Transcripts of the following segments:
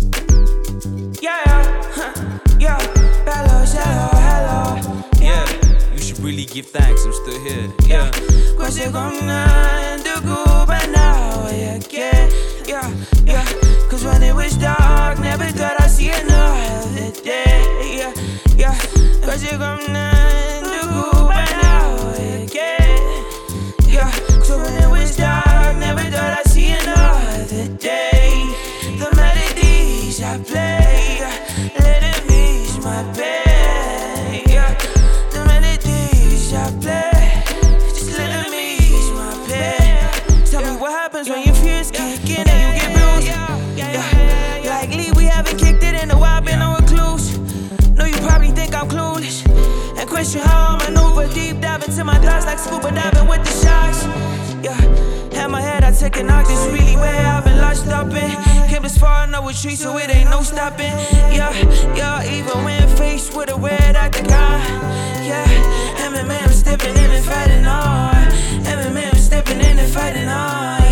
Yeah, hello, hello. Yeah, you should really give thanks, I'm still here. Yeah. Cause gonna the group and now yeah. Cause when it was dark, never thought I'd see another day. Yeah. Cause gonna the group and now yeah. So when it was dark, never thought I'd see another day. The melodies I play, let it ease my pain. Yeah. The melodies I play, just let them ease my pain. Tell me what happens when your fears kick in and you get bruised. Yeah. Likely we haven't kicked it in a while, been on recluse. Know you probably think I'm clueless and question how I maneuver. Deep dive into my thoughts like scuba diving with the sharks. Yeah, had my head, I took a knock. This really where I've been lost up in. Came this far, no retreat, so it ain't no stopping. Yeah, even when faced with a red at the guy. Yeah, MMA, I'm stepping in and fighting on. MMA, I'm stepping in and fighting on.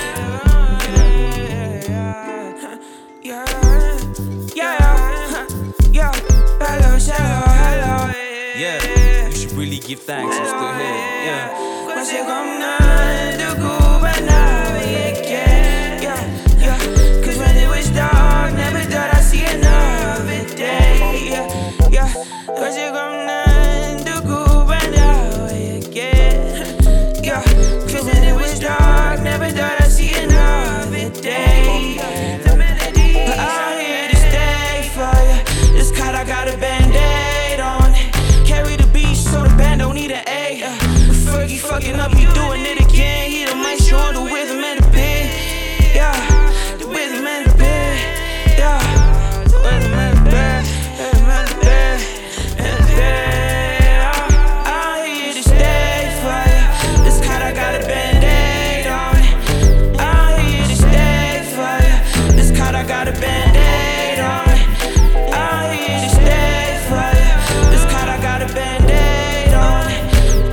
Yeah. Hello. Yeah, you should really give thanks, I'm still here. Yeah. Cause you come down the group and now yeah. Cause when it was dark, never thought I'd see another day. Yeah. Cause you come down the group and now yeah. Cause when it was dark, never thought I'd see another day. The melody, but I'm here to stay for ya. This card I got a band-aid on it. Carry the beach so the band don't need an A. Fergie fucking up, he doing it again. He the maestro, the rhythm and the beat. Yeah, the rhythm and the beat. Yeah, the rhythm and the beat. I'm here to stay for ya. This card I got a band-aid on it. I'm here to stay for ya. This card I got a band-aid on it. I'm here to stay for ya. This card I got a band-aid on it.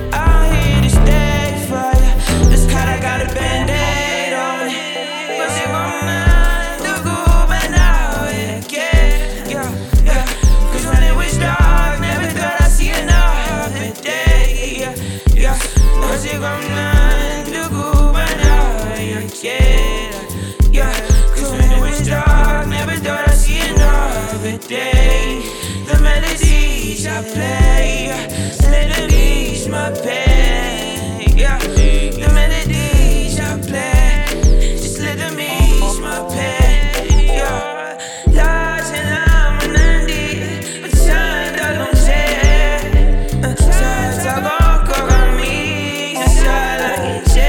Day. The melodies I play, let them ease my pain. Yeah. The melodies I play, just let them ease my pain. Yeah. Lies and I'm an Andy, but sun don't say. Sa tago kami, sa lagi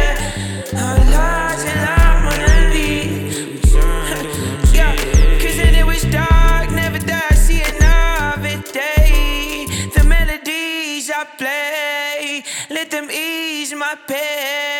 lies and I'm an Andy. Yeah. Cause then it was dark. I play, let them ease my pain.